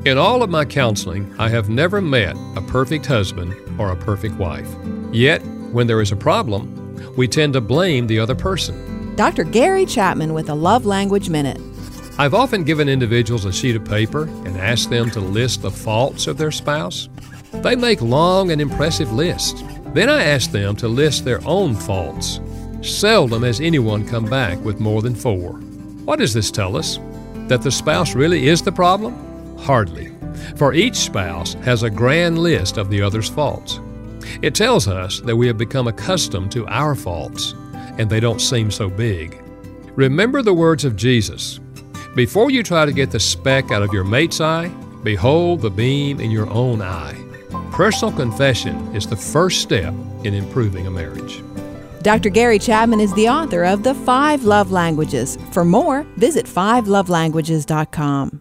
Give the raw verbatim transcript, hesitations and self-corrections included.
In all of my counseling, I have never met a perfect husband or a perfect wife. Yet, when there is a problem, we tend to blame the other person. Doctor Gary Chapman with a Love Language Minute. I've often given individuals a sheet of paper and asked them to list the faults of their spouse. They make long and impressive lists. Then I ask them to list their own faults. Seldom has anyone come back with more than four. What does this tell us? That the spouse really is the problem? Hardly, for each spouse has a grand list of the other's faults. It tells us that we have become accustomed to our faults, and they don't seem so big. Remember the words of Jesus. Before you try to get the speck out of your mate's eye, behold the beam in your own eye. Personal confession is the first step in improving a marriage. Doctor Gary Chapman is the author of The Five Love Languages. For more, visit five love languages dot com.